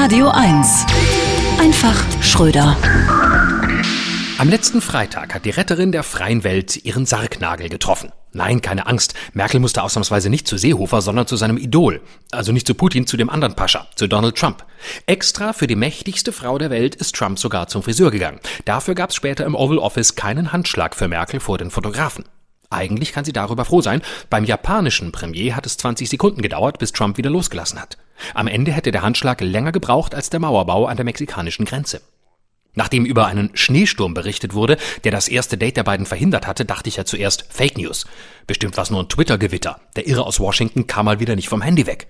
Radio 1. Einfach Schröder. Am letzten Freitag hat die Retterin der freien Welt ihren Sargnagel getroffen. Nein, keine Angst. Merkel musste ausnahmsweise nicht zu Seehofer, sondern zu seinem Idol. Also nicht zu Putin, zu dem anderen Pascha, zu Donald Trump. Extra für die mächtigste Frau der Welt ist Trump sogar zum Friseur gegangen. Dafür gab es später im Oval Office keinen Handschlag für Merkel vor den Fotografen. Eigentlich kann sie darüber froh sein. Beim japanischen Premier hat es 20 Sekunden gedauert, bis Trump wieder losgelassen hat. Am Ende hätte der Handschlag länger gebraucht als der Mauerbau an der mexikanischen Grenze. Nachdem über einen Schneesturm berichtet wurde, der das erste Date der beiden verhindert hatte, dachte ich ja zuerst Fake News. Bestimmt war es nur ein Twitter-Gewitter. Der Irre aus Washington kam mal wieder nicht vom Handy weg.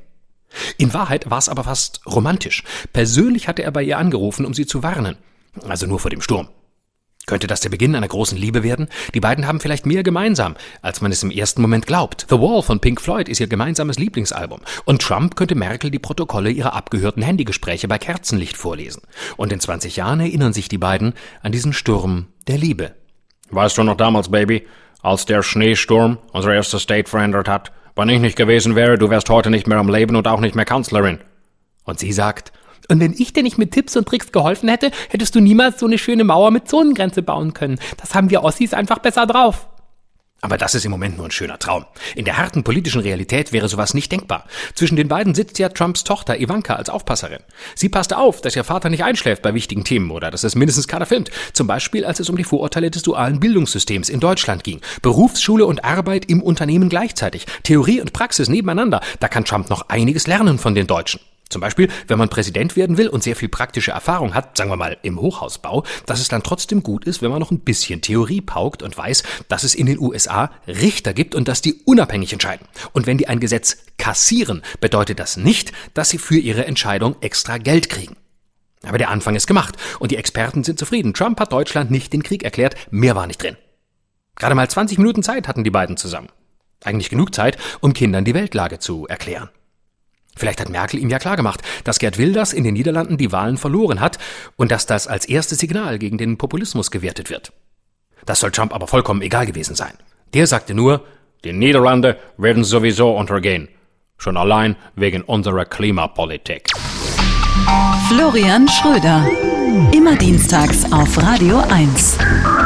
In Wahrheit war es aber fast romantisch. Persönlich hatte er bei ihr angerufen, um sie zu warnen. Also nur vor dem Sturm. Könnte das der Beginn einer großen Liebe werden? Die beiden haben vielleicht mehr gemeinsam, als man es im ersten Moment glaubt. The Wall von Pink Floyd ist ihr gemeinsames Lieblingsalbum. Und Trump könnte Merkel die Protokolle ihrer abgehörten Handygespräche bei Kerzenlicht vorlesen. Und in 20 Jahren erinnern sich die beiden an diesen Sturm der Liebe. Weißt du noch damals, Baby, als der Schneesturm unser erstes Date verändert hat? Wenn ich nicht gewesen wäre, du wärst heute nicht mehr am Leben und auch nicht mehr Kanzlerin. Und sie sagt: Und wenn ich dir nicht mit Tipps und Tricks geholfen hätte, hättest du niemals so eine schöne Mauer mit Zonengrenze bauen können. Das haben wir Ossis einfach besser drauf. Aber das ist im Moment nur ein schöner Traum. In der harten politischen Realität wäre sowas nicht denkbar. Zwischen den beiden sitzt ja Trumps Tochter Ivanka als Aufpasserin. Sie passte auf, dass ihr Vater nicht einschläft bei wichtigen Themen oder dass es mindestens keiner filmt. Zum Beispiel, als es um die Vorurteile des dualen Bildungssystems in Deutschland ging. Berufsschule und Arbeit im Unternehmen gleichzeitig. Theorie und Praxis nebeneinander. Da kann Trump noch einiges lernen von den Deutschen. Zum Beispiel, wenn man Präsident werden will und sehr viel praktische Erfahrung hat, sagen wir mal im Hochhausbau, dass es dann trotzdem gut ist, wenn man noch ein bisschen Theorie paukt und weiß, dass es in den USA Richter gibt und dass die unabhängig entscheiden. Und wenn die ein Gesetz kassieren, bedeutet das nicht, dass sie für ihre Entscheidung extra Geld kriegen. Aber der Anfang ist gemacht und die Experten sind zufrieden. Trump hat Deutschland nicht den Krieg erklärt, mehr war nicht drin. Gerade mal 20 Minuten Zeit hatten die beiden zusammen. Eigentlich genug Zeit, um Kindern die Weltlage zu erklären. Vielleicht hat Merkel ihm ja klargemacht, dass Geert Wilders in den Niederlanden die Wahlen verloren hat und dass das als erstes Signal gegen den Populismus gewertet wird. Das soll Trump aber vollkommen egal gewesen sein. Der sagte nur: Die Niederlande werden sowieso untergehen. Schon allein wegen unserer Klimapolitik. Florian Schröder. Immer dienstags auf Radio 1.